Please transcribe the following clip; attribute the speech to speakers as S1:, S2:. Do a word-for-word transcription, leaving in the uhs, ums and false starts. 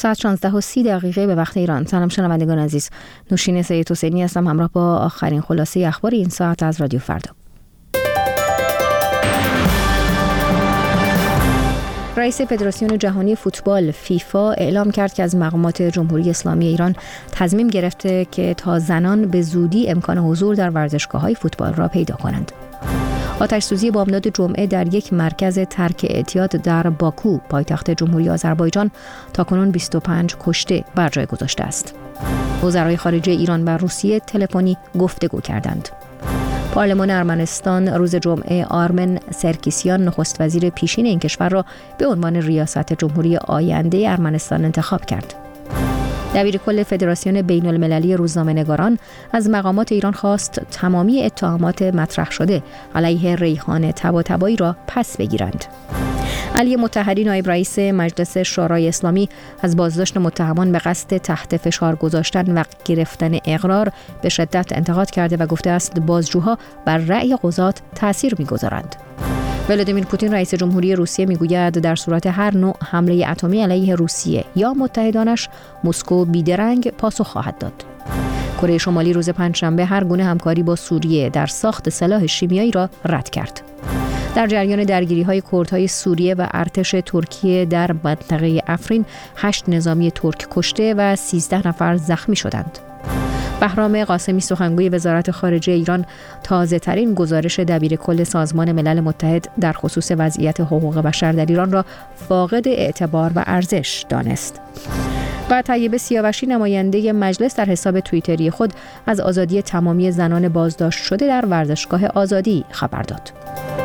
S1: ساعت شانزده و سی دقیقه به وقت ایران. سلام شنوندگان عزیز، نوشین سید حسینی هستم همراه با آخرین خلاصه اخبار این ساعت از رادیو فردا. رئیس فدراسیون جهانی فوتبال فیفا اعلام کرد که از مقامات جمهوری اسلامی ایران تصمیم گرفته که تا زنان به زودی امکان حضور در ورزشگاه‌های فوتبال را پیدا کنند. آتش‌سوزی بامداد جمعه در یک مرکز ترک اعتیاد در باکو، پایتخت جمهوری آذربایجان، تاکنون بیست و پنج کشته بر جای گذاشته است. وزرای خارجه ایران و روسیه تلفنی گفتگو کردند. پارلمان ارمنستان روز جمعه آرمن سرکیسیان نخست وزیر پیشین این کشور را به عنوان ریاست جمهوری آینده ارمنستان انتخاب کرد. دبیر کل فدراسیون بین المللی روزنامه‌نگاران از مقامات ایران خواست تمامی اتهامات مطرح شده علیه ریحان طباطبایی را پس بگیرند. علی مطهری نایب رئیس مجلس شورای اسلامی از بازداشت متهمان به قصد تحت فشار گذاشتن و گرفتن اقرار به شدت انتقاد کرده و گفته است بازجوها بر رأی قضات تأثیر می‌گذارند. ولادیمیر پوتین رئیس جمهوری روسیه میگوید در صورت هر نوع حمله اتمی علیه روسیه یا متحدانش، مسکو بیدرنگ پاسخ خواهد داد. کره شمالی روز پنجشنبه هر گونه همکاری با سوریه در ساخت سلاح شیمیایی را رد کرد. در جریان درگیری‌های کردهای سوریه و ارتش ترکیه در منطقه افرین، هشت نظامی ترک کشته و سیزده نفر زخمی شدند. بهرام قاسمی سخنگوی وزارت خارجه ایران تازه‌ترین گزارش دبیر کل سازمان ملل متحد در خصوص وضعیت حقوق بشر در ایران را فاقد اعتبار و ارزش دانست. و طیبه سیاوشی نماینده مجلس در حساب توییتری خود از آزادی تمامی زنان بازداشت شده در ورزشگاه آزادی خبر داد.